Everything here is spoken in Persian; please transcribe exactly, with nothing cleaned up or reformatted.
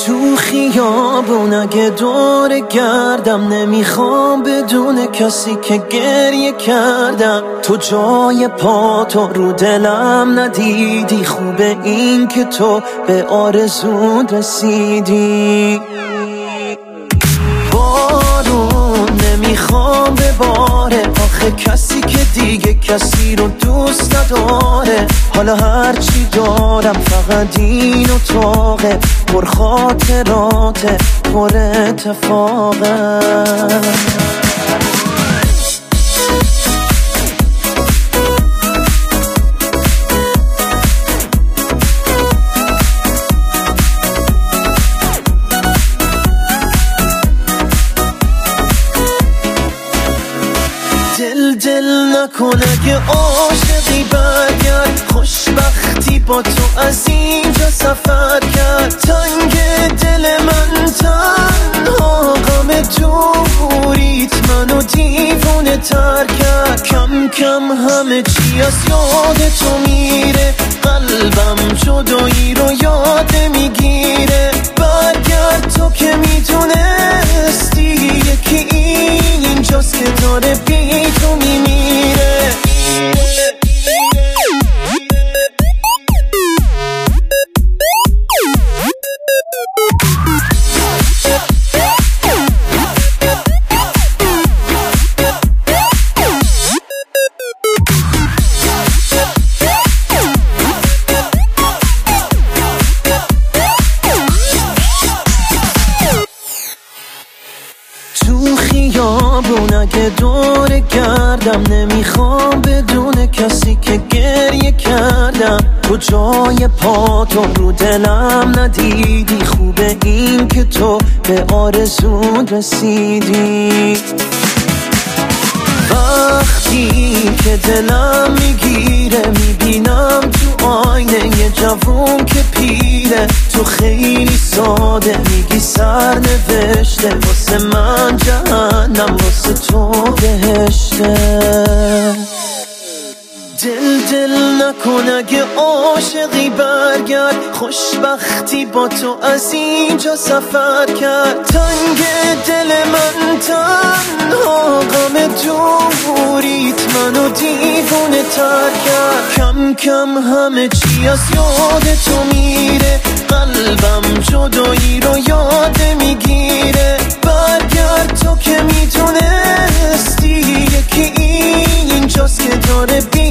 تو خیابون اگه دور گردم نمیخوام بدون کسی که گریه کردم. تو جای پا تو رو دلم ندیدی، خوبه این که تو به آرزون رسیدی. بارون نمیخوام بباره، آخه کسی که دیگه کسی رو دوست نداره. حالا هرچی دارم فقط این اتاقه، پر خاطراته پر اتفاقه. دل دل نکن اگه عاشقی برگرد، خوشبختی با تو از اینجا سفر کرد. تنگ دل من تنها غم دوریت منو دیوونه تر کرد. کم کم همه چی از یاد تو میره، قلبم جدایی رو یاد میگیره. برگرد تو که میدونستی یکی اینجاست که داره بی تو میمیره. تو خیابون اگه دور گردم نمیخوام بدون کسی که گریه کردم. تو جای پا تو رو دلم ندیدی، خوبه این که تو به آرزون رسیدی. وقتی که دلم میگیره میبینم تو آینه یه جوون که پیره. تو خیلی ساده میگی سر نوشته، واسه من جهنم واسه تو بهشته. دل دل نکن اگه عاشقی برگرد، خوشبختی با تو از اینجا سفر کرد. تنگ دل من تنها غم دوریت منو دیوونه تر کرد. کم کم همه چی از یاد تو میره، قلبم جدایی رو یاد میگیره. برگرد تو که میتونستی یکی اینجاست که داره بی